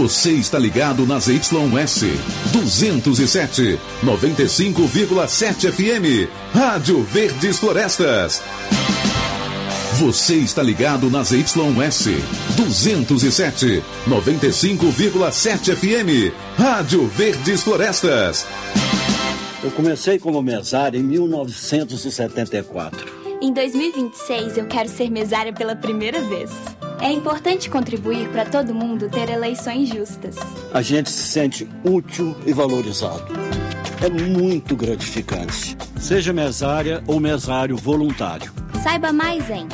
Você está ligado nas YS 207, 95,7 FM, Rádio Verdes Florestas. Você está ligado nas YS 207, 95,7 FM, Rádio Verdes Florestas. Eu comecei como mesário em 1974. Em 2026 eu quero ser mesária pela primeira vez. É importante contribuir para todo mundo ter eleições justas. A gente se sente útil e valorizado. É muito gratificante. Seja mesária ou mesário voluntário. Saiba mais em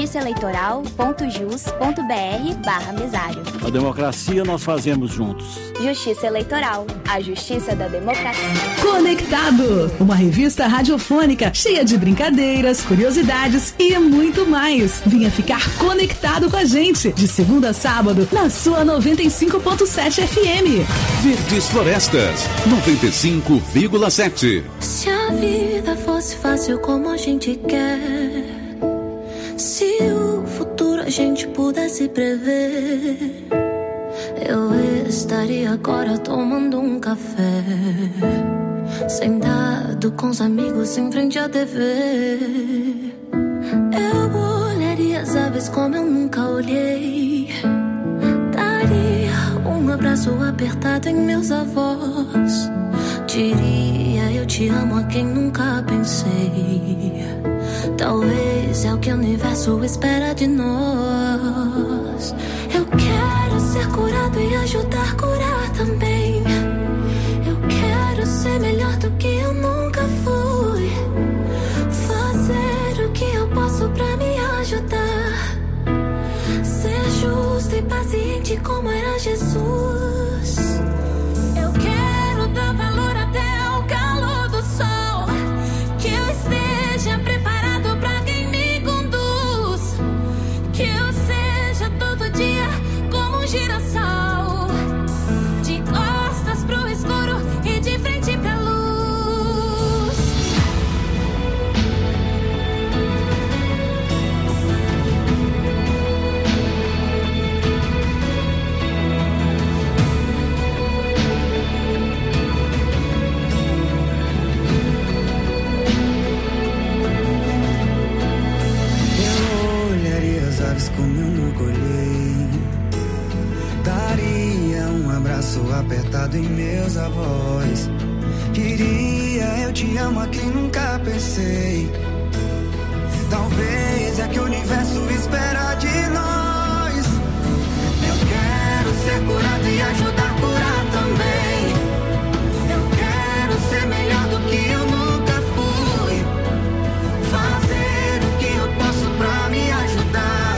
justiçaeleitoral.jus.br/mesário. A democracia nós fazemos juntos. Justiça Eleitoral, a justiça da democracia. Conectado, uma revista radiofônica cheia de brincadeiras, curiosidades e muito mais. Venha ficar conectado com a gente, de segunda a sábado, na sua 95.7 FM. Verdes Florestas, 95,7. Se a vida fosse fácil como a gente quer, se o futuro a gente pudesse prever, eu estaria agora tomando um café, sentado com os amigos em frente à TV. Eu olharia as aves como eu nunca olhei, daria um abraço apertado em meus avós, diria eu te amo a quem nunca pensei. Talvez é o que o universo espera de nós. Eu quero ser curado e ajudar a curar também. Eu quero ser melhor do que eu nunca fui, fazer o que eu posso pra me ajudar, ser justo e paciente como era Jesus. Eu quero dar valor até ao calor do sol, que eu esteja preparado pra quem me conduz, que eu seja todo dia como um girassol, de costas pro escuro e de frente pra luz. Como eu nunca olhei, daria um abraço apertado em meus avós, diria eu te amo a quem nunca pensei. Talvez é que o universo espera de nós. Eu quero ser curado e ajudar a curar também. Eu quero ser melhor do que eu nunca fui, fazer o que eu posso pra me ajudar,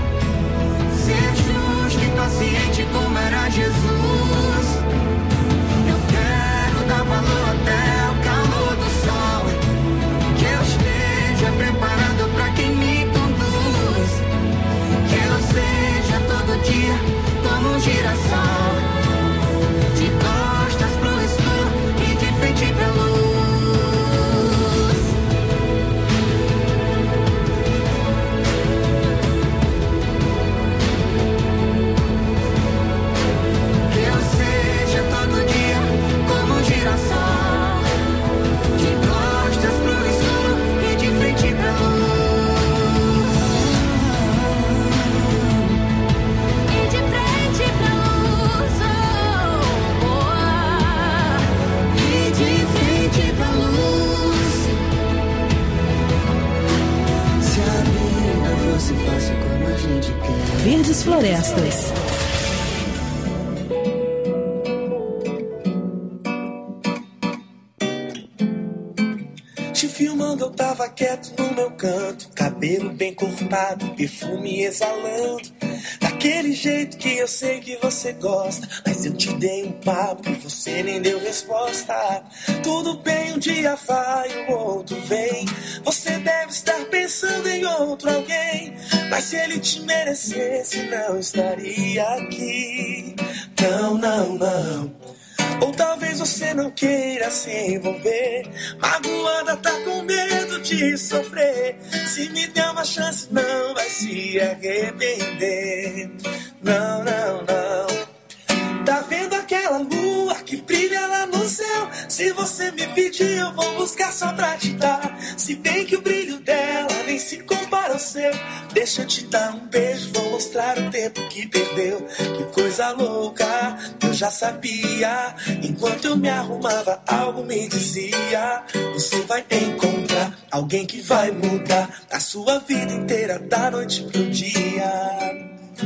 paciente como era Jesus. Eu quero dar valor até o calor do sol, que eu esteja preparado pra quem me conduz, que eu seja todo dia como um girassol, de costas pro escuro e de frente pra luz. Verdes Florestas. Te filmando eu tava quieto no meu canto, cabelo bem cortado, perfume exalando, daquele jeito que eu sei que você gosta. Mas eu te dei um papo e você nem deu resposta. Tudo bem, um dia vai, o outro vem. Você deve estar pensando em outro alguém, mas se ele te merecesse não estaria aqui. Não, não, não. Ou talvez você não queira se envolver, magoada, tá com medo de sofrer. Se me der uma chance não vai se arrepender. Não, não, não. Se você me pedir, eu vou buscar só pra te dar. Se bem que o brilho dela nem se compara ao seu. Deixa eu te dar um beijo, vou mostrar o tempo que perdeu. Que coisa louca, eu já sabia. Enquanto eu me arrumava, algo me dizia: você vai encontrar alguém que vai mudar a sua vida inteira, da noite pro dia.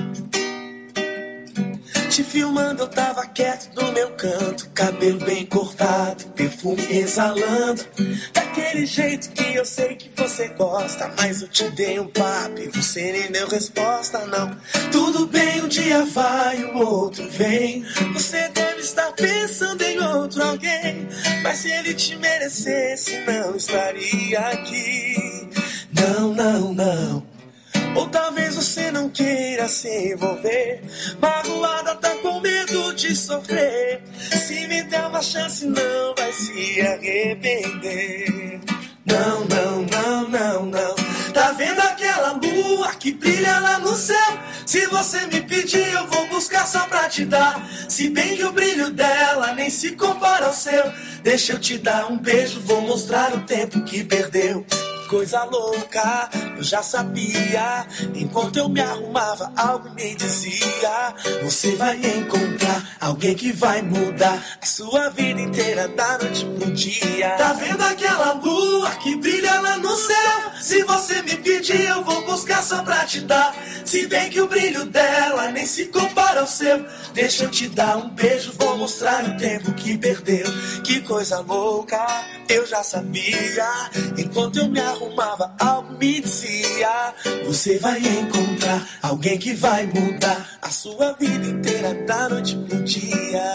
Te filmando, eu tava quieto no meu canto, cabelo bem cortado, perfume exalando, daquele jeito que eu sei que você gosta. Mas eu te dei um papo e você nem deu resposta, não. Tudo bem, um dia vai, o outro vem. Você deve estar pensando em outro alguém, mas se ele te merecesse, não estaria aqui. Não, não, não. Ou talvez você não queira se envolver, magoada, tá com medo de sofrer. Se me der uma chance, não vai se arrepender. Não, não, não, não, não. Tá vendo aquela lua que brilha lá no céu? Se você me pedir, eu vou buscar só pra te dar. Se bem que o brilho dela nem se compara ao seu. Deixa eu te dar um beijo, vou mostrar o tempo que perdeu. Coisa louca, eu já sabia. Enquanto eu me arrumava, algo me dizia: você vai encontrar alguém que vai mudar a sua vida inteira, da noite pro dia. Tá vendo aquela lua que brilha lá no céu? Se você me pedir, eu vou buscar só pra te dar. Se bem que o brilho dela nem se compara ao seu. Deixa eu te dar um beijo, vou mostrar o tempo que perdeu. Que coisa louca, eu já sabia. Enquanto eu me arrumava, algo me dizia: você vai encontrar alguém que vai mudar a sua vida inteira, da noite pro dia.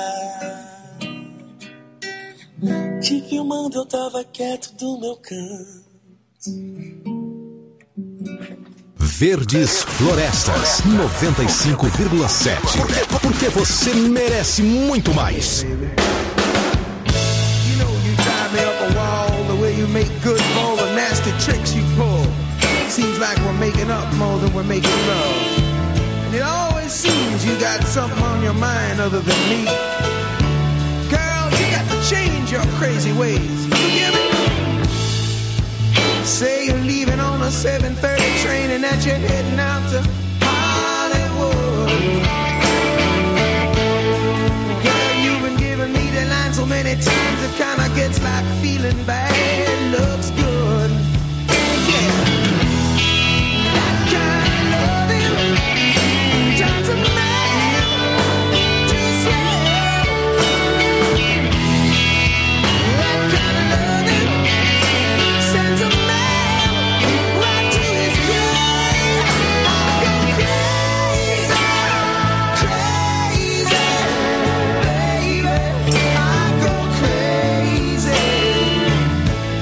Te filmando, eu tava quieto do meu canto. Verdes Florestas 95,7. Porque você merece muito mais. You make good for all the nasty tricks you pull. Seems like we're making up more than we're making love. And it always seems you got something on your mind other than me. Girl, you got to change your crazy ways. You hear me? Say you're leaving on a 7:30 train and that you're heading out to Hollywood. Girl, you've been giving me the line so many times it kinda gets like feeling bad. Looks good, yeah. That kind of loving turns a man to slave. That kind of loving sends a man right to his grave. I go crazy, crazy, baby. I go crazy.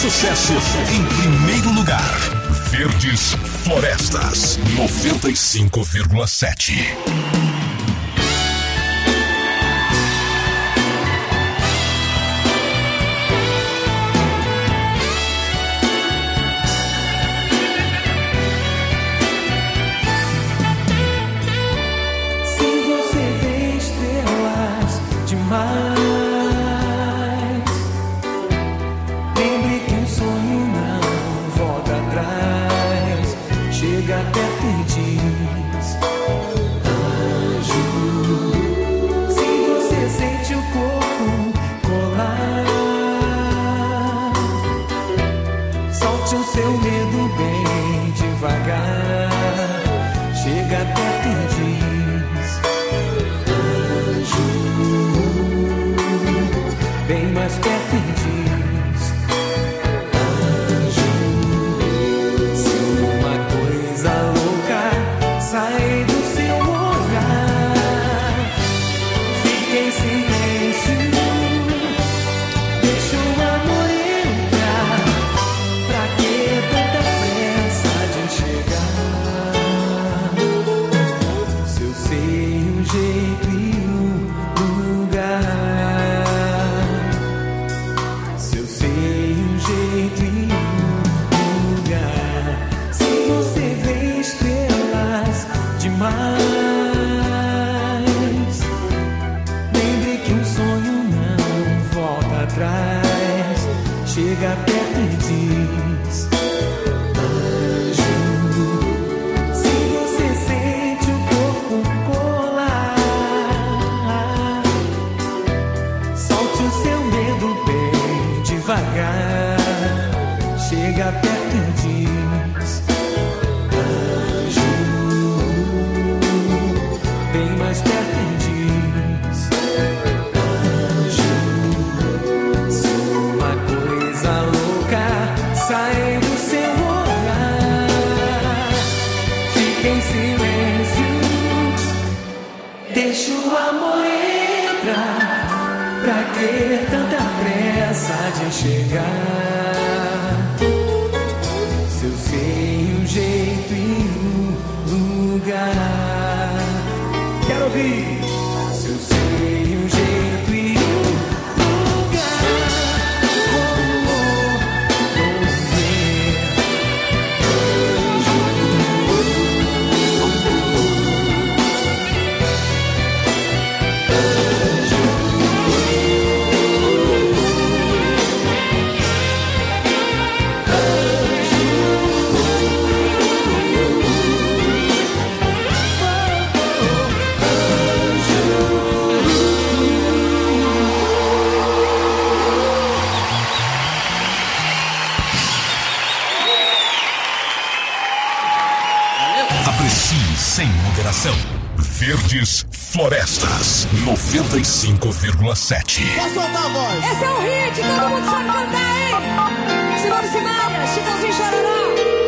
sucesso em primeiro lugar. Verdes Florestas 95,7. Lembre que um sonho não volta atrás. Chega perto e diz: anjo. Se você sente o corpo colar, solte o seu medo bem devagar. Chega perto e diz: anjo. Bem mais perto e diz: anjo. Se uma coisa louca sai do seu olhar, fique em silêncio, deixa o amor entrar. Pra que tanta pressa de chegar? Se eu sei um jeito e um lugar, se eu sei um jeito e um lugar. Se você vê estrelas demais, lembre que um sonho não volta atrás. Chega perto e diz: anjo. Se você sente o corpo colar, solte o seu medo bem devagar. Chega perto e diz: anjo. Bem mais perto e diz: anjo. Se uma coisa louca sai do seu olhar, fique em silêncio, deixa o amor entrar. Pra que tanta pressa de chegar? Se eu sei um jeito e um lugar. Quero ouvir. Se eu sei um jeito e um lugar, como você, Aprecie sem moderação. Verdes Florestas 95,7. Posso soltar a voz? Esse é o hit, todo mundo sabe cantar, hein? Simone Simaria, Chitãozinho Chororó.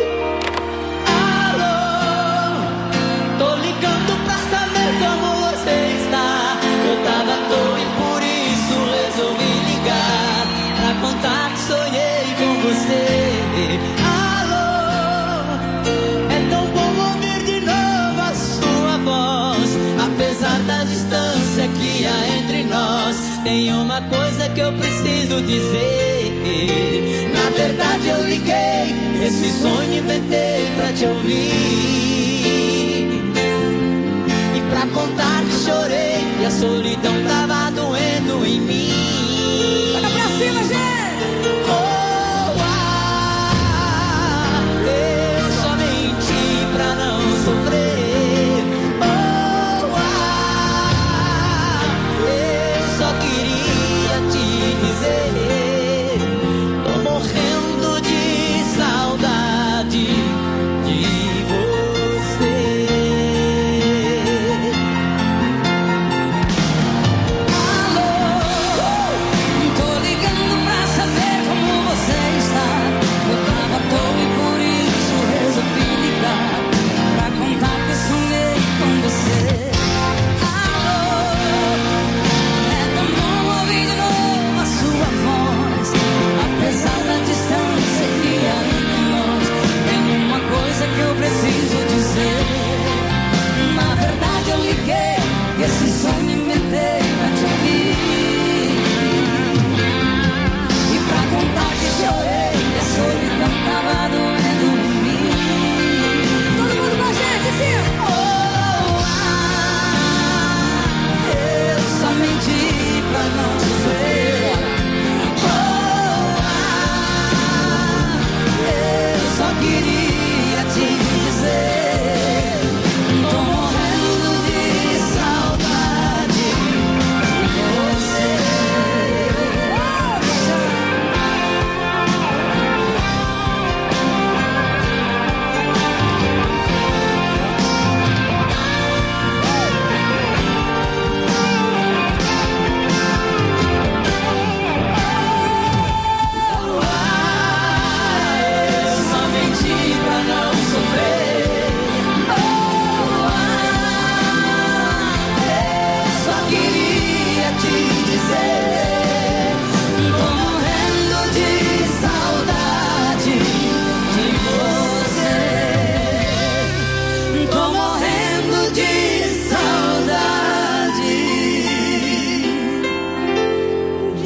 Alô, tô ligando pra saber como você está. Eu tava à toa e por isso resolvi ligar, pra contar que sonhei com você. Alô, é tão bom ouvir de novo a sua voz. Apesar da distância que há entre nós, tem uma coisa que eu preciso dizer. Na verdade eu liguei, esse sonho inventei pra te ouvir e pra contar que chorei e a solidão tava doendo em mim. Toca pra cima, gente! Eu só menti pra não sofrer. Eu só queria te dizer, tô morrendo de saudade de você. Alô,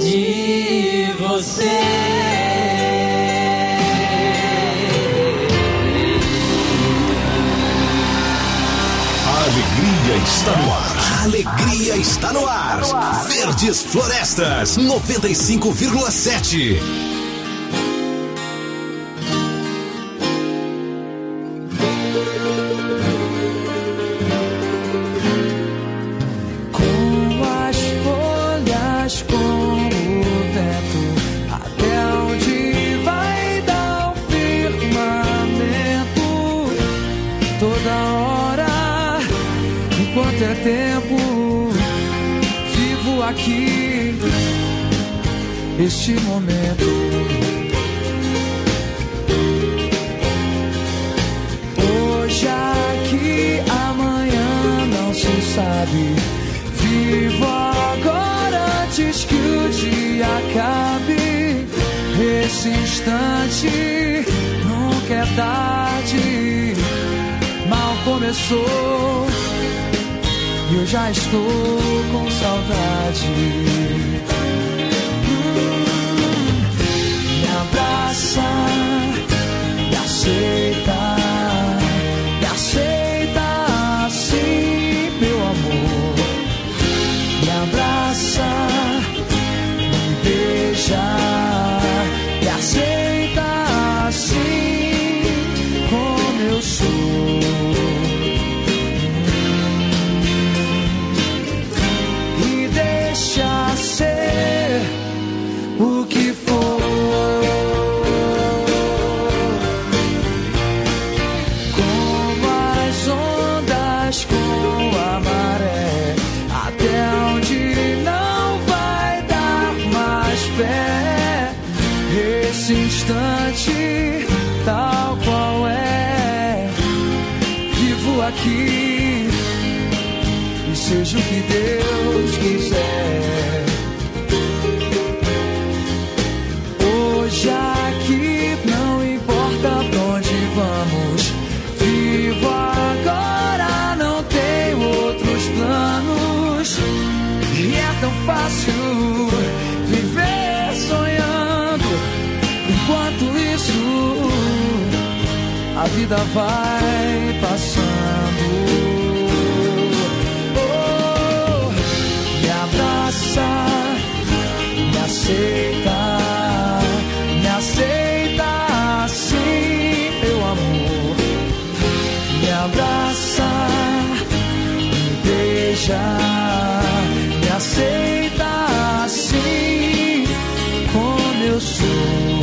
de você. A alegria está no ar. A alegria está no ar. Verdes Florestas 95,7. Tempo, vivo aqui, este momento. Hoje aqui, amanhã não se sabe. Vivo agora antes que o dia acabe. Esse instante nunca é tarde. Mal começou. Eu já estou com saudade. Me abraça, me aceita assim, meu amor. Me abraça, me beija, me aceita assim, como eu sou. Ser o que for, como as ondas com a maré, até onde não vai dar mais pé. Esse instante, tal qual é, vivo aqui. E seja o que Deus quiser. Hoje aqui não importa pra onde vamos. Vivo agora, não tenho outros planos. E é tão fácil viver sonhando. Enquanto isso, a vida vai passando. Me aceita assim, meu amor. Me abraça, me beija, me aceita assim, como eu sou.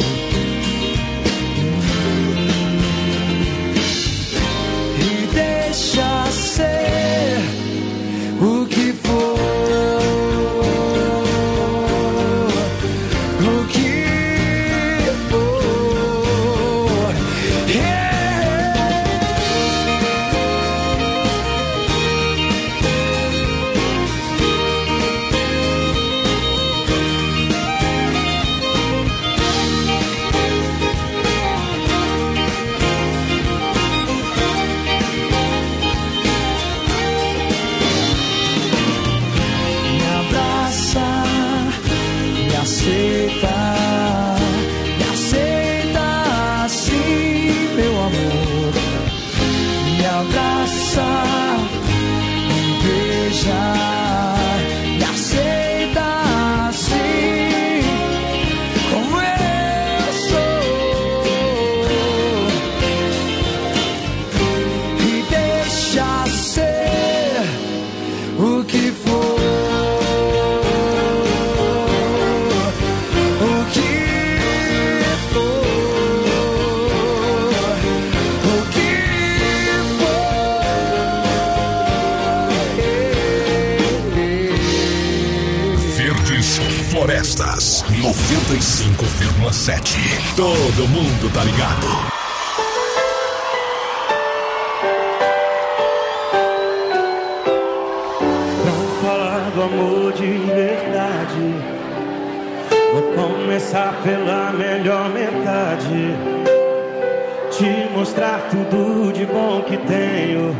E deixa ser o que for. Me aceita assim, meu amor. Me abraça, me beija, me aceita assim, como eu sou. E deixa ser o que for. Florestas 95,7. Todo mundo tá ligado. Pra falar do amor de verdade, vou começar pela melhor metade. Te mostrar tudo de bom que tenho.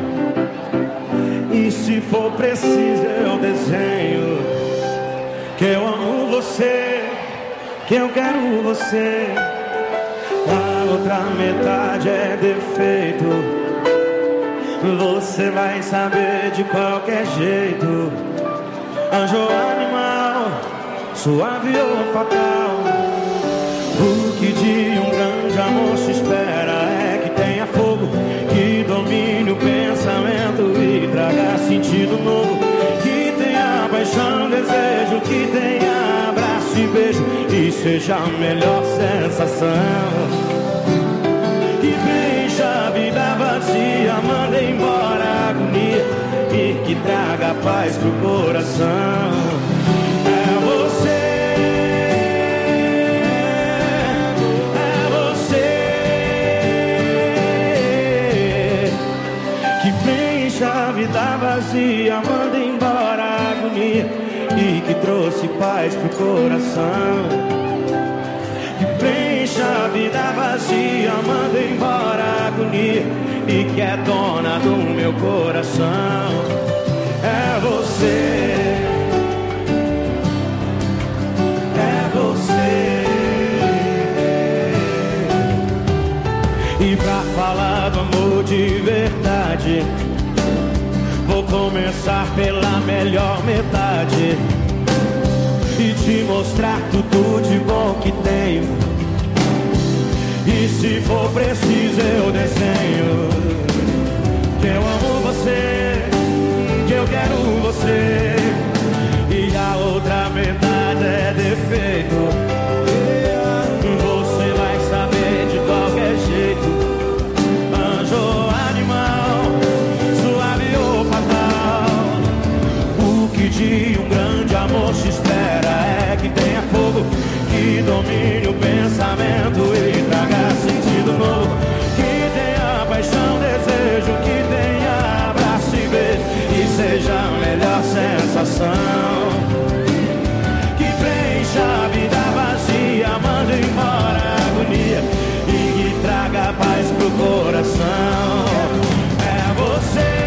E se for preciso eu desenho que eu amo você que eu quero você. A outra metade é defeito. Você vai saber de qualquer jeito. Anjo ou animal, suave ou fatal. O que de um grande amor se espera é que tenha fogo, que domine o pensamento e traga sentido novo, que tenha paixão, desejo, que tenha abraço e beijo e seja a melhor sensação. Que preencha a vida vazia, manda embora a agonia e que traga paz pro coração. É você, que preencha a vida vazia, manda embora a agonia e que trouxe paz pro coração. Que preencha a vida vazia, manda embora a agonia e que é dona do meu coração. É você, é você. E pra falar do amor de verdade, vou começar pela melhor metade e te mostrar tudo de bom que tenho. E se for preciso eu desenho que eu amo você, que eu quero você. E a outra metade é defeito. Você vai saber de qualquer jeito. Anjo ou animal, suave ou fatal. O que de um grande amor se espera é que tenha fogo, que domine o pensamento e traga sentido novo, que tenha paixão, desejo, que tenha abraço e beijo e seja a melhor sensação. Que preencha a vida vazia, manda embora a agonia e que traga paz pro coração. É você.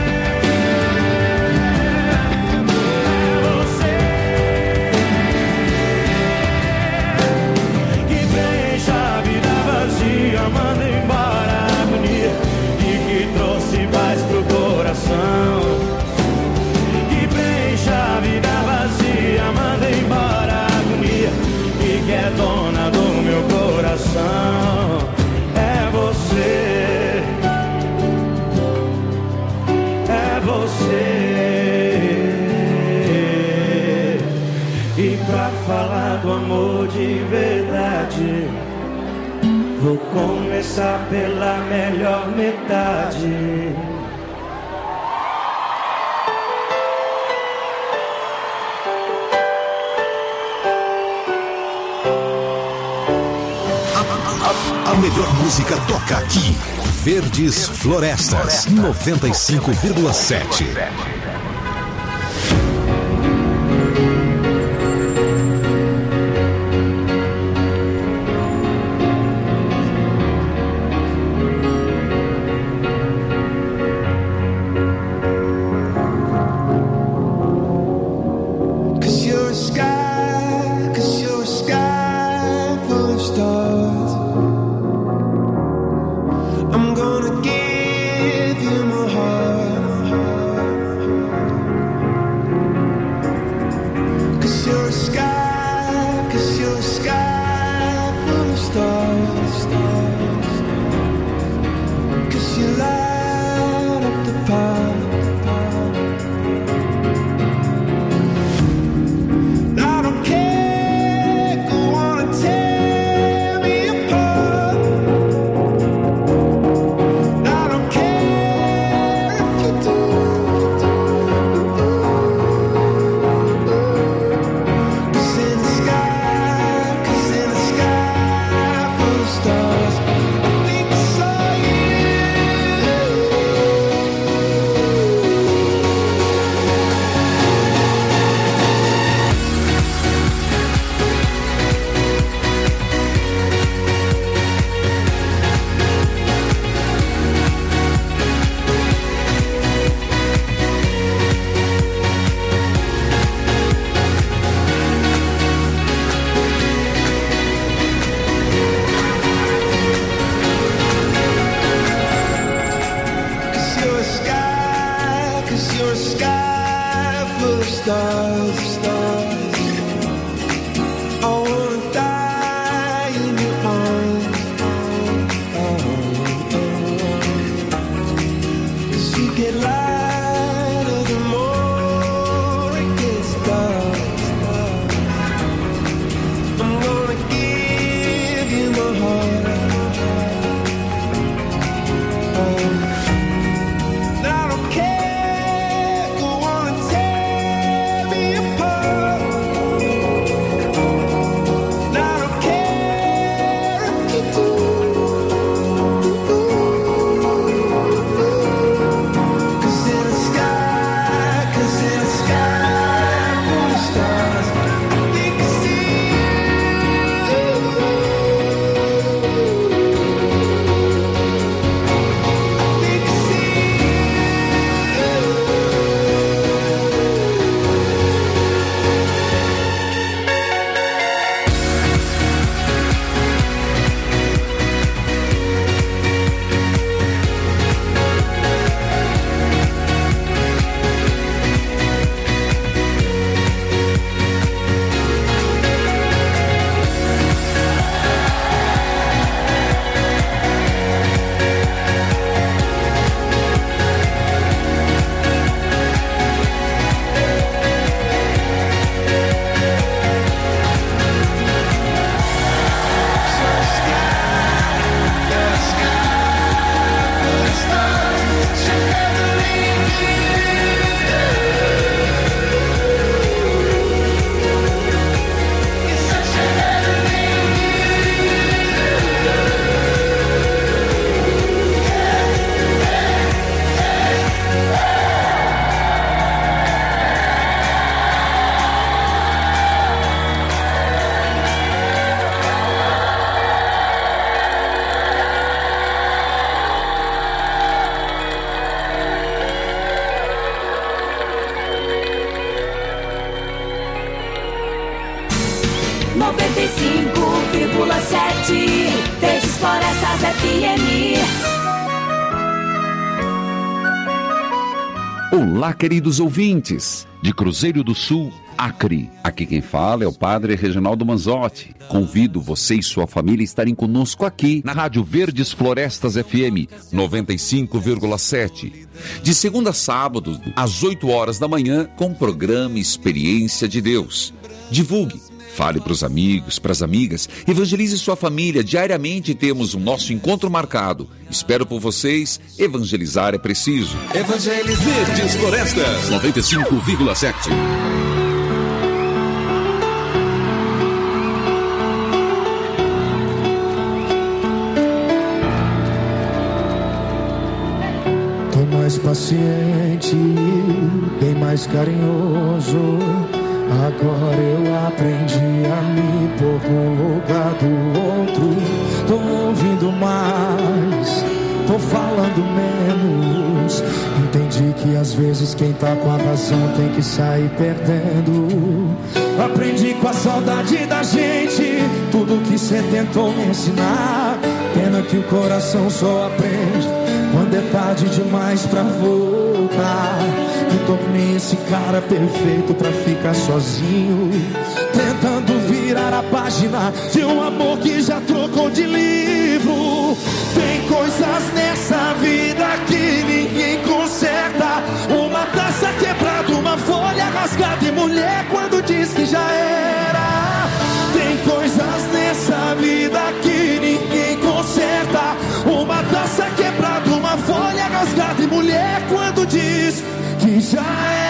Manda embora a agonia e que trouxe paz pro coração. Que preencha a vida vazia, manda embora a agonia e que é dona do meu coração. É você, é você. E pra falar do amor de verdade, vou começar pela melhor metade. A melhor música toca aqui. Verdes Florestas 95,7. 95,7 Verdes Florestas FM. Olá, queridos ouvintes de Cruzeiro do Sul, Acre. Aqui quem fala é o Padre Reginaldo Manzotti. Convido você e sua família a estarem conosco aqui na Rádio Verdes Florestas FM 95,7. De segunda a sábado, às 8 horas da manhã, com o programa Experiência de Deus. Divulgue. Fale para os amigos, para as amigas, evangelize sua família. Diariamente temos o nosso encontro marcado. Espero por vocês. Evangelizar é preciso. Evangelizar. Verdes Florestas 95,7. Tô mais paciente, bem mais carinhoso. Agora eu aprendi a me pôr no lugar do outro. Tô ouvindo mais, tô falando menos. Entendi que às vezes quem tá com a razão tem que sair perdendo. Aprendi com a saudade da gente tudo que cê tentou me ensinar. Pena que o coração só aprende quando é tarde demais pra voltar. Me tornei esse cara perfeito pra ficar sozinho, tentando virar a página de um amor que já trocou de livro. Tem coisas nessa vida que ninguém conserta. Uma taça quebrada, uma folha rasgada e mulher quando diz que já era. Tem coisas nessa vida que ninguém conserta. Uma taça quebrada, uma folha rasgada e mulher quando diz que já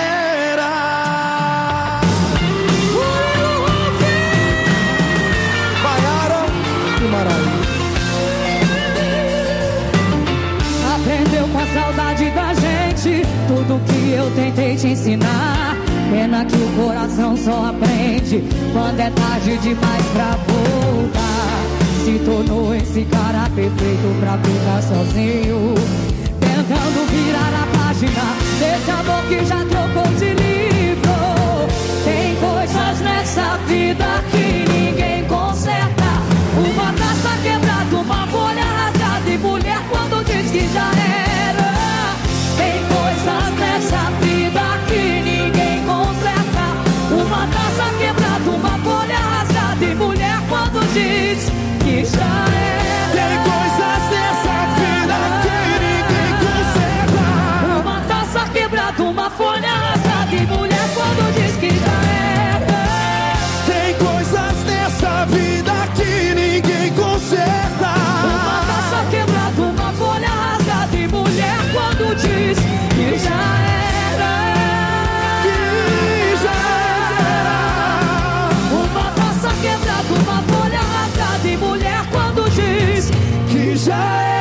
era. Maiara e Maraí. Aprendeu com a saudade da gente tudo que eu tentei te ensinar. Pena que o coração só aprende quando é tarde demais pra voltar. Se tornou esse cara perfeito pra ficar sozinho, tentando virar a página desse amor que já trocou de livro. Tem coisas nessa vida que ninguém conserta. Uma taça quebrada, uma folha rasgada e mulher quando diz que já era. Tem coisas nessa vida que ninguém conserta. Uma taça quebrada, uma folha rasgada e mulher quando diz que já era. Tem coisas nessa vida que ninguém conserta. Uma taça quebrada, uma folha rasgada e mulher quando diz que já era. Tem coisas nessa vida que ninguém conserta. Uma taça quebrada, uma folha rasgada e mulher quando diz que já era. Que já era. Uma taça quebrada, uma folha rasgada e mulher quando diz que já era.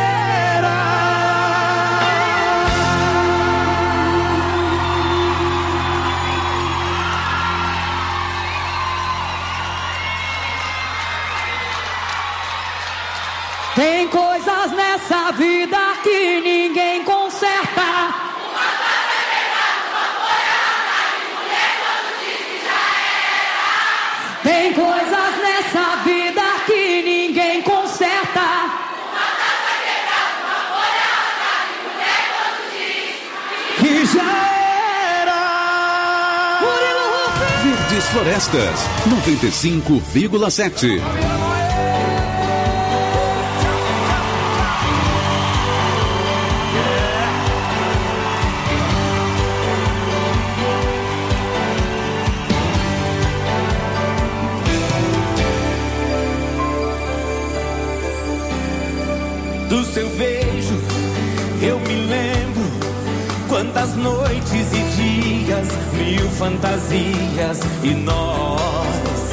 Tem coisas nessa vida que ninguém conserta. Uma taça quebrada, uma folha rasgada e mulher quando diz que já era. Tem coisas nessa vida que ninguém conserta. Uma taça quebrada, uma folha rasgada e mulher quando diz que já era. Verdes Florestas 95,7. Do seu beijo eu me lembro, quantas noites e dias, mil fantasias e nós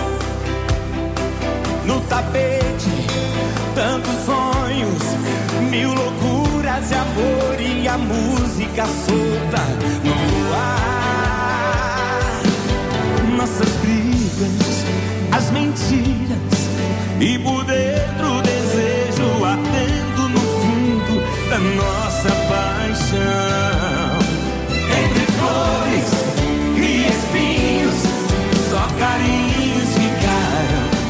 no tapete, tantos sonhos, mil loucuras de amor e a música solta no ar. Nossas brigas, as mentiras e por dentro o desejo ardendo no fundo da nossa paixão. Entre flores e espinhos, só carinhos ficaram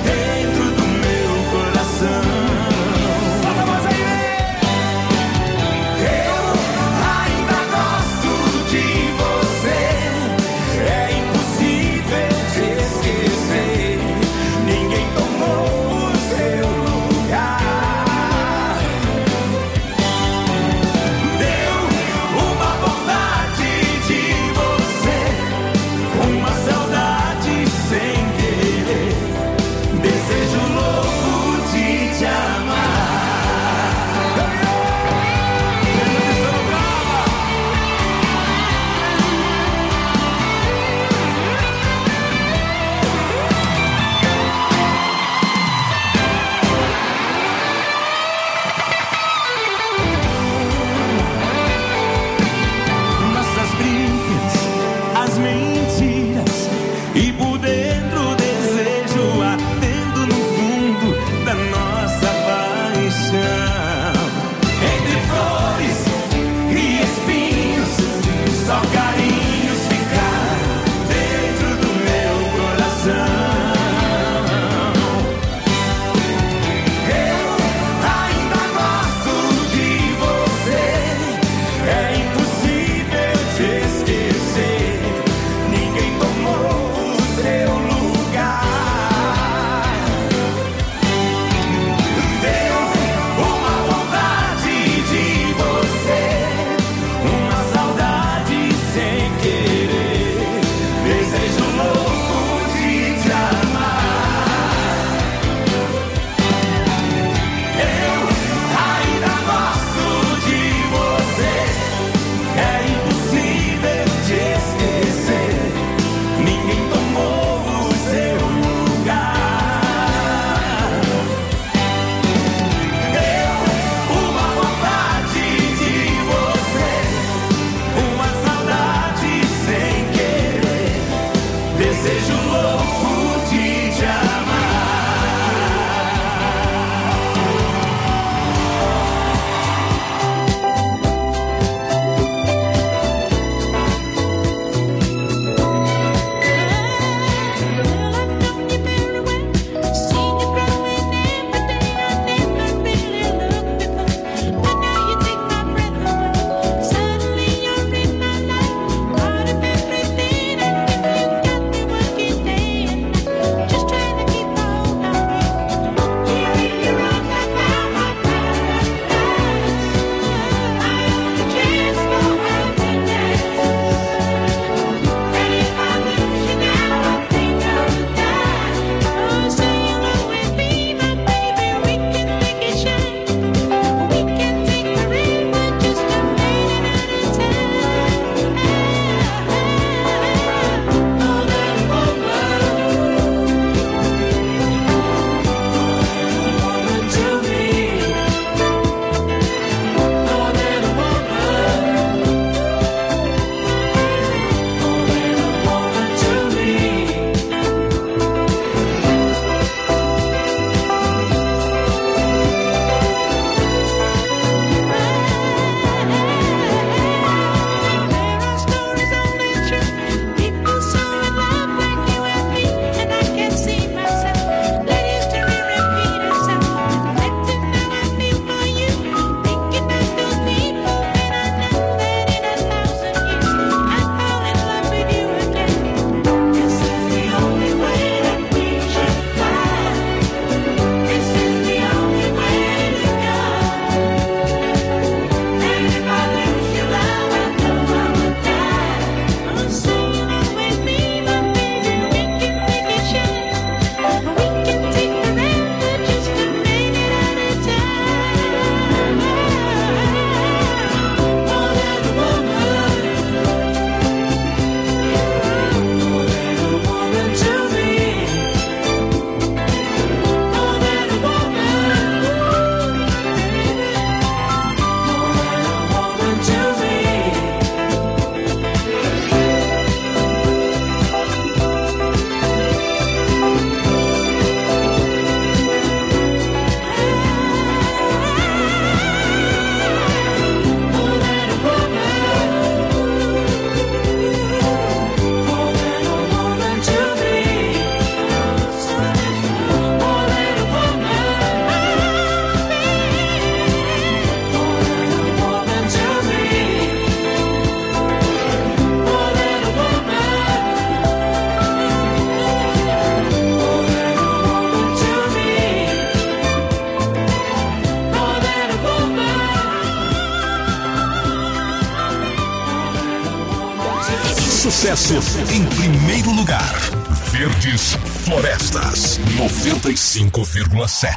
sucesso em primeiro lugar. Verdes Florestas 95,7.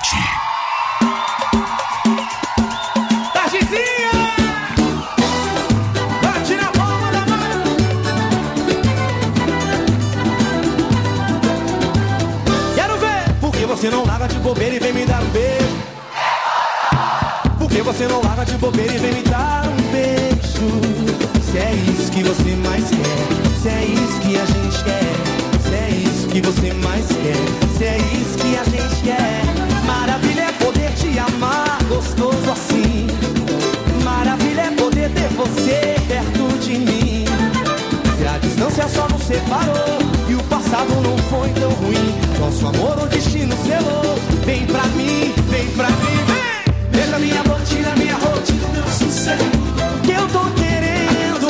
Você não larga de bobeira e vem me dar um beijo. Por que você não larga de bobeira e vem me dar um beijo? Se é isso que você mais quer, se é isso que a gente quer, se é isso que você mais quer, se é isso que a gente quer. Maravilha é poder te amar gostoso assim. Maravilha é poder ter você perto de mim. Se a distância só nos separou e o passado não foi tão ruim, nosso amor o destino selou. Vem pra mim, vem pra mim, vem! Veja minha rotina, meu sossego, que eu tô querendo.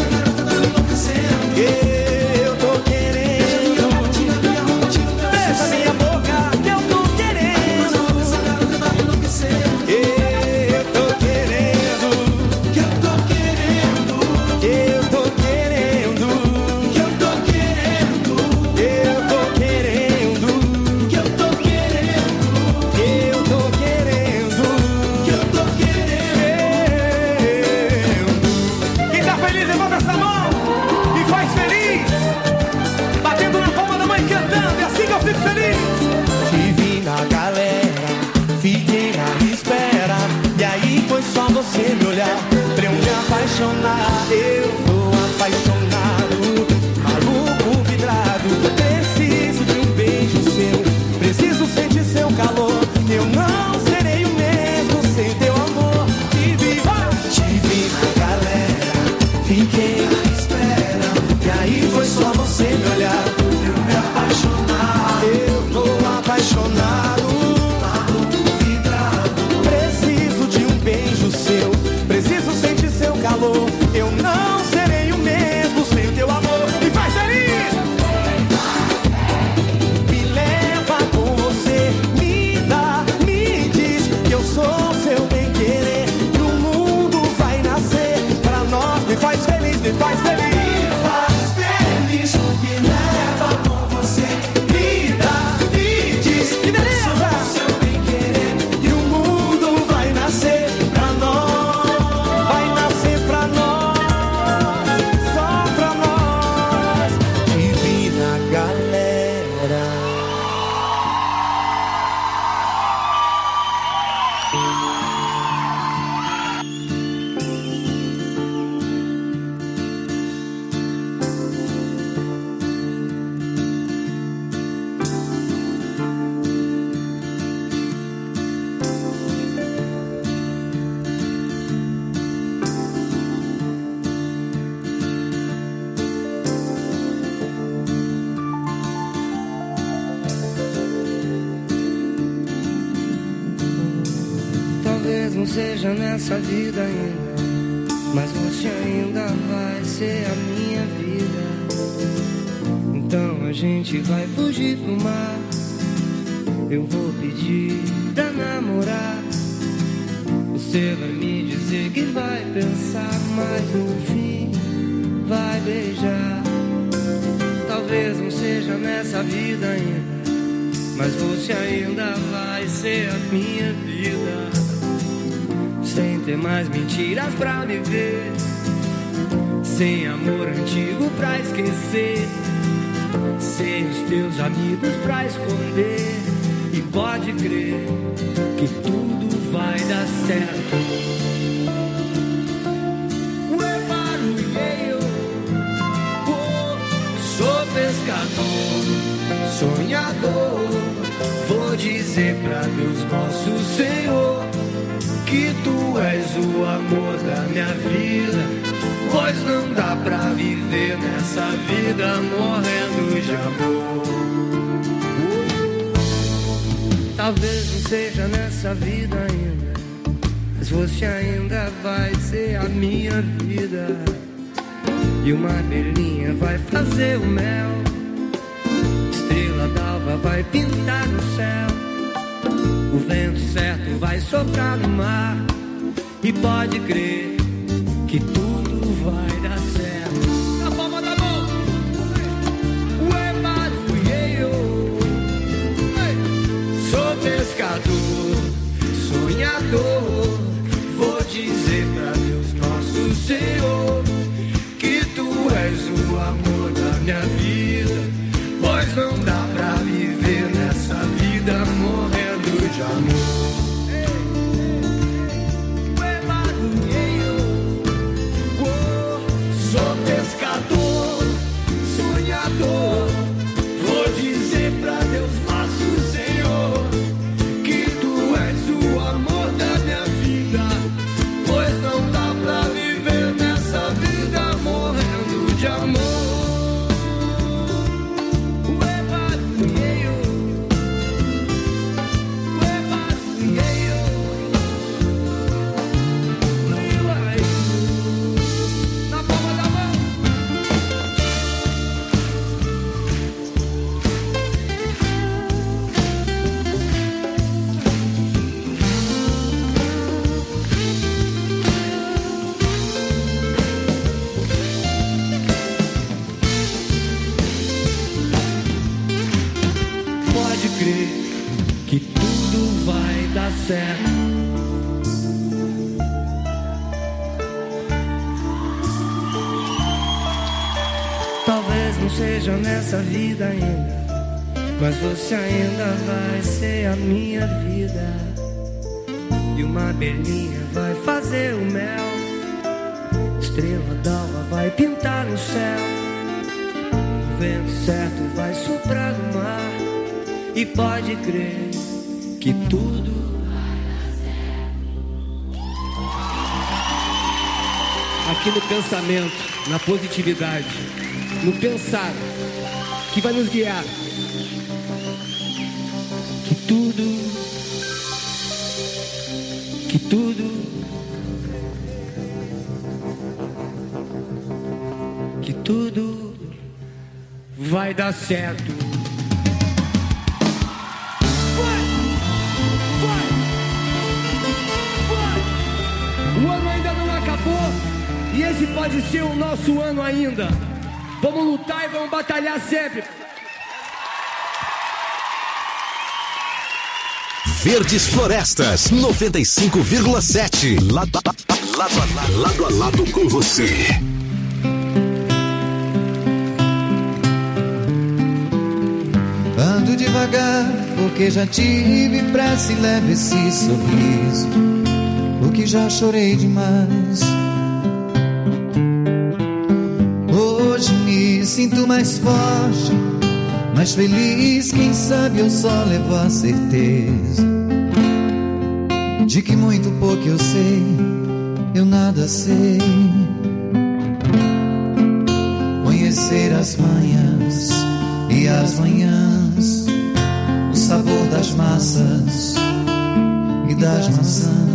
Eu tô querendo. Beija minha boca, que eu tô querendo. Eu tô querendo. Que eu tô querendo. Eu tô querendo. Que eu tô querendo. Eu tô querendo. Que eu tô querendo. Eu tô querendo. Que eu tô querendo. Quem tá feliz, levanta essa mão e faz feliz. Batendo na palma da mãe, cantando, é assim que eu fico feliz. Te vi na galera, fiquei na espera, e aí foi só você me olhar pra eu me apaixonar. Eu tô apaixonado, maluco, vidrado. Preciso de um beijo seu, preciso sentir seu calor. Eu não serei o mesmo sem teu amor. Te vi na galera, fiquei na espera, e aí foi só você me olhar pra eu me apaixonar. Eu tô apaixonado, maluco, vidrado. Preciso de um beijo seu, preciso sentir seu calor. Eu não serei o mesmo sem o teu amor. E faz feliz! Me leva com você, me dá, me diz que eu sou seu bem-querer. E o mundo vai nascer pra nós. Me faz feliz, me faz feliz. Me faz feliz, me leva com você, me dá, me diz que eu sou seu bem-querer. E o mundo vai nascer pra nós. Vai nascer pra nós, só pra nós. Divina galera. Talvez não seja nessa vida ainda, mas você ainda vai ser a minha vida. Então a gente vai fugir pro mar. Eu vou pedir pra namorar. Você vai me dizer que vai pensar, mas no fim vai beijar. Talvez não seja nessa vida ainda, mas você ainda vai ser a minha vida. Sem ter mais mentiras pra viver, sem amor antigo pra esquecer, sem os teus amigos pra esconder. E pode crer que tudo vai dar certo. Ué, barulheiro, sou pescador, sonhador. Vou dizer pra Deus nosso Senhor que tu és o amor da minha vida, pois não dá pra viver nessa vida morrendo de amor. Talvez não seja nessa vida ainda, mas você ainda vai ser a minha vida. E uma abelhinha vai fazer o mel, estrela d'alva vai pintar no céu, o vento certo vai soprar no mar. E pode crer que tudo vai dar certo. Na palma da mão. Sou pescador, sonhador. Vou dizer pra Deus nosso Senhor que tu és o amor da minha vida, pois não dá pra viver nessa vida morrendo de amor. Sou pescador, sonhador. Vou dizer pra Deus nosso Senhor que tu és o amor da minha vida, pois não dá pra viver nessa vida morrendo de amor. Que tudo vai dar certo. Talvez não seja nessa vida ainda, mas você ainda vai ser a minha vida. E uma abelhinha vai fazer o mel, estrela d'alva vai pintar no céu, o vento certo vai soprar no mar. E pode crer que tudo vai dar certo. Aqui no pensamento, na positividade, no pensar, que vai nos guiar. Que tudo vai dar certo. O ano ainda não acabou e esse pode ser o nosso ano ainda. Vamos lutar e vamos batalhar sempre. Verdes Florestas 95,7. Lado a lado com você. Ando devagar porque já tive pressa e levo esse sorriso, porque já chorei demais. Hoje me sinto mais forte, mais feliz. Quem sabe eu só levo a certeza de que muito pouco eu sei, eu nada sei. Conhecer as manhãs e as manhãs, o sabor das massas e das maçãs.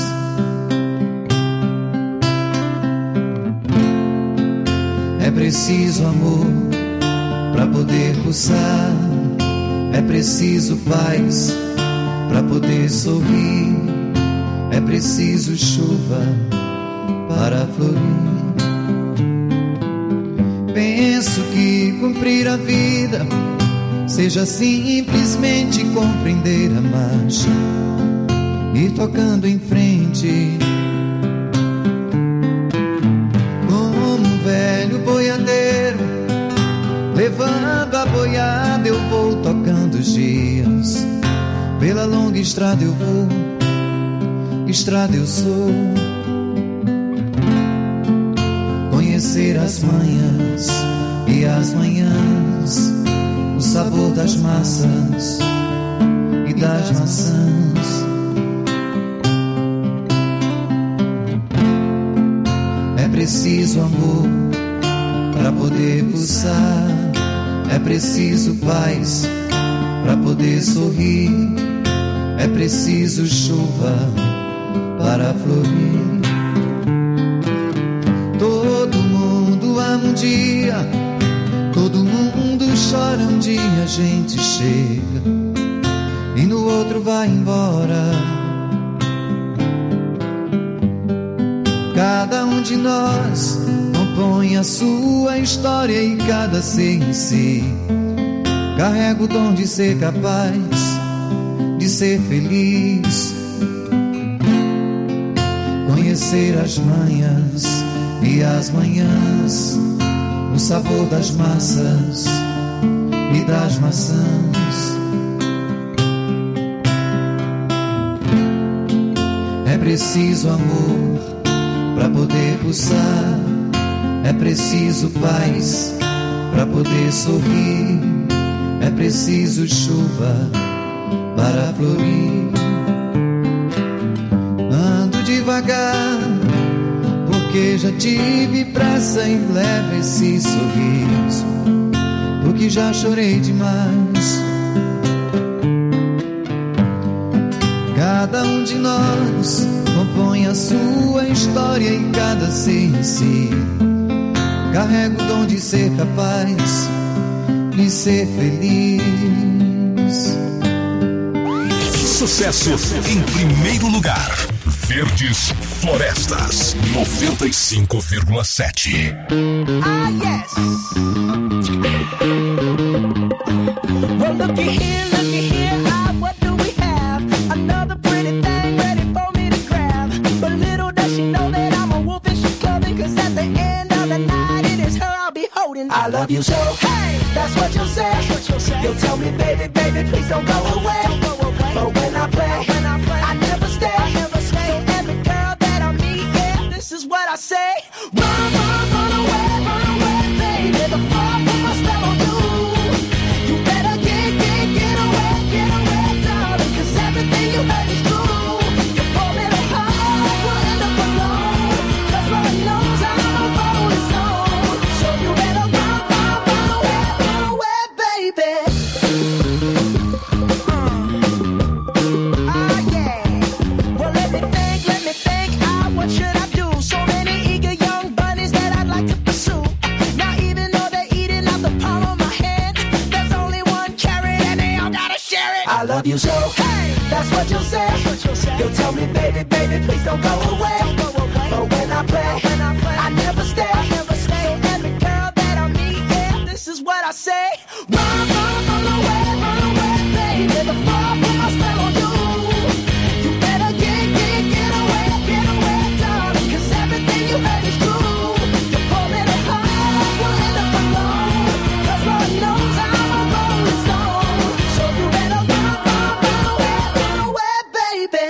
É preciso amor pra poder pulsar, é preciso paz pra poder sorrir, é preciso chuva para florir. Penso que cumprir a vida seja simplesmente compreender a marcha, ir tocando em frente. Como um velho boiadeiro, levando a boiada eu vou tocando os dias. Pela longa estrada eu vou, estrada eu sou. Conhecer as manhãs e as manhãs, o sabor das massas e das maçãs. É preciso amor pra poder pulsar, é preciso paz pra poder sorrir, é preciso chuva para florir. Todo mundo ama um dia, todo mundo chora um dia, a gente chega e no outro vai embora. Cada um de nós compõe a sua história e cada ser em si carrega o dom de ser capaz ser feliz, conhecer as manhas e as manhãs, o sabor das massas e das maçãs. É preciso amor para poder pulsar, é preciso paz para poder sorrir, é preciso chuva para florir. Ando devagar, porque já tive pressa e leva esse sorriso, porque já chorei demais. Cada um de nós compõe a sua história e cada ser em si carrega o dom de ser capaz de ser feliz. Sucesso em primeiro lugar. Verdes Florestas 95,7. Ah, yes. Well, looky here, ah, what do we have? Another pretty thing ready for me to grab. But little does she know that I'm a wolf and she's clubbing, 'cause at the end of the night it is her I'll be holding. I love you so, hey, that's what you'll say. You'll tell me, baby, baby, please don't go away. But when I play, I never stay. So every girl that I meet, yeah, this is what I say. Run, run away, baby, before I put my spell on you. You better get away, darling, 'cause everything you heard is true. Your poor little heart will end up alone, 'cause Lord knows I'm a rolling stone. So you better run away, baby. What should I do? So many eager young bunnies that I'd like to pursue. Now even though they're eating out the palm of my hand, there's only one carrot and they all gotta share it. I love you so, hey, that's what you'll say. You'll tell me, baby, baby, please don't go away. But when I play, I never stay. So every girl that I meet, yeah, this is what I say. Run away, baby, before I put my spell on you. You better get away, darling, 'cause everything you heard is true. Your poor little heart will end up alone, 'cause Lord knows I'm a rolling stone. So you better run away, baby.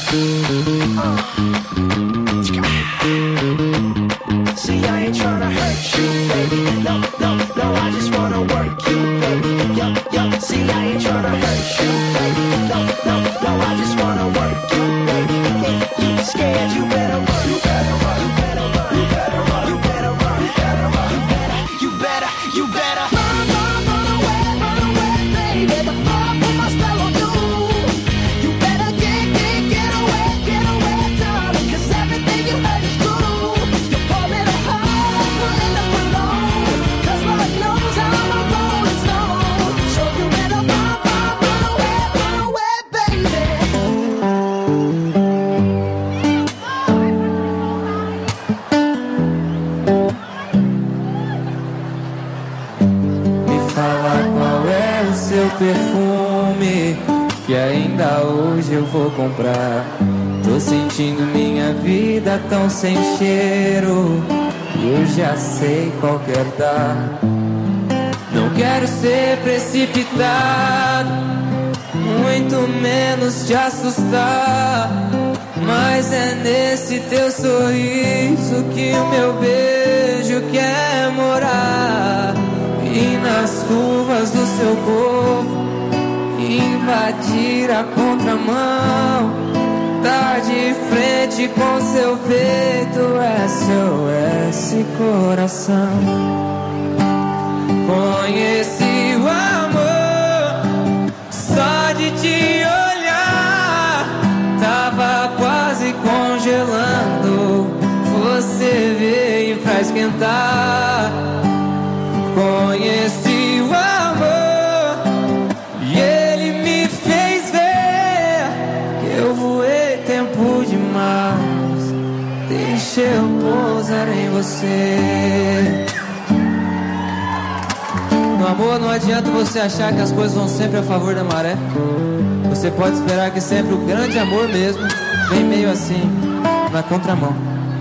See, I ain't tryna hurt you, baby. No, I just wanna work you, baby. Yup, see, I ain't tryna hurt you, baby. No, I just wanna work you, baby. If you scared, you better run. You better run. You better run. You better run. You better run. You better run. You better run away, baby, before I put my spell on you. You better get away, darling, 'cause everything you heard is true. Your poor little heart will end up alone, 'cause Lord knows I'm a rolling stone. So you better run away, baby. Me fala qual é o seu perfume, que ainda hoje eu vou comprar. Tô sentindo minha vida tão sem cheiro, e eu já sei qual quero dar. Não quero ser precipitado, muito menos te assustar, mas é nesse teu sorriso que o meu beijo quer morar. E nas curvas do seu corpo invadir a contramão, tá de frente com seu peito, SOS coração. Conheci o amor só de te olhar, tava quase congelando, você veio pra esquentar. Conheci o amor e ele me fez ver que eu voei tempo demais, deixa eu pousar em você. amor, não adianta você achar que as coisas vão sempre a favor da maré. Você pode esperar que sempre o grande amor mesmo vem meio assim, na contramão.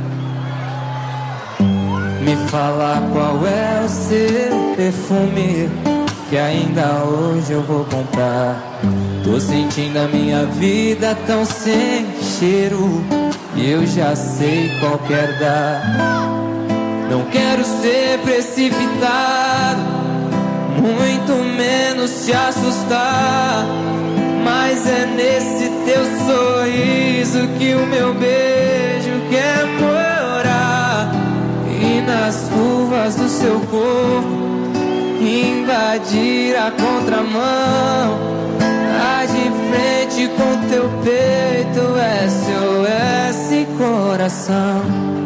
Me fala qual é o seu perfume, que ainda hoje eu vou comprar. Tô sentindo a minha vida tão sem cheiro, e eu já sei qual quer dar. Não quero ser precipitado, muito menos te assustar, mas é nesse teu sorriso que o meu beijo quer morar. E nas curvas do seu corpo invadir a contramão. Tá de frente com teu peito, SOS coração.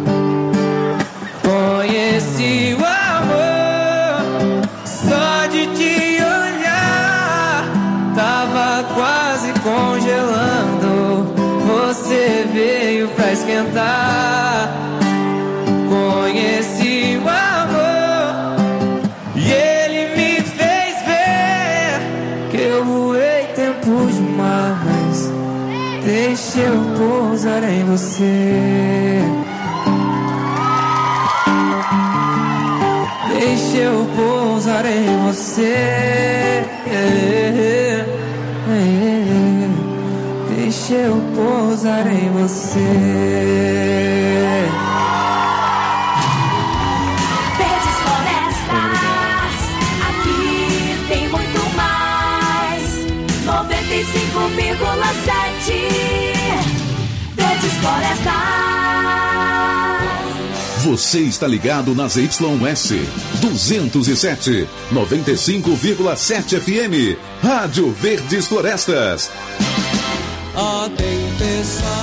Conheci o amor só de te olhar, tava quase congelando, você veio pra esquentar. Conheci o amor e ele me fez ver que eu voei tempo demais. Deixa eu pousar em você, deixa eu pousar em você, deixa eu pousar em você. Verdes Florestas, aqui tem muito mais. 95,7 Verdes Florestas. Você está ligado nas YS 207, 95,7 FM. Rádio Verdes Florestas. A tempestade.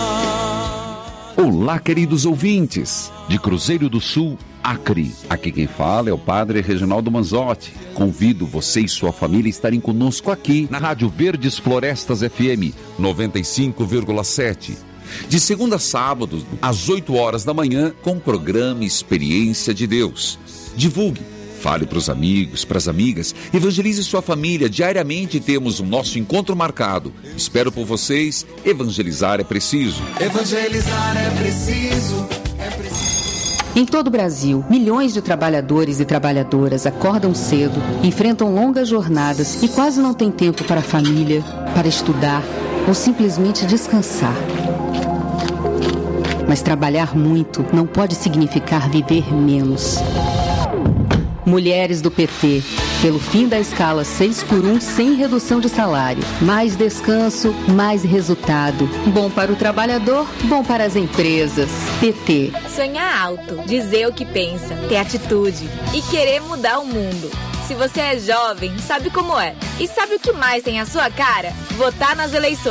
Olá, queridos ouvintes de Cruzeiro do Sul, Acre. Aqui quem fala é o Padre Reginaldo Manzotti. Convido você e sua família a estarem conosco aqui na Rádio Verdes Florestas FM 95,7. De segunda a sábado, às 8 horas da manhã, com o programa Experiência de Deus. Divulgue, fale para os amigos, para as amigas, evangelize sua família. Diariamente temos o nosso encontro marcado. Espero por vocês. Evangelizar é preciso. Evangelizar é preciso, é preciso. Em todo o Brasil, milhões de trabalhadores e trabalhadoras acordam cedo, enfrentam longas jornadas e quase não têm tempo para a família, para estudar ou simplesmente descansar. Mas trabalhar muito não pode significar viver menos. Mulheres do PT, pelo fim da escala 6x1 sem redução de salário. Mais descanso, mais resultado. Bom para o trabalhador, bom para as empresas. PT. Sonhar alto, dizer o que pensa, ter atitude e querer mudar o mundo. Se você é jovem, sabe como é. E sabe o que mais tem a sua cara? Votar nas eleições.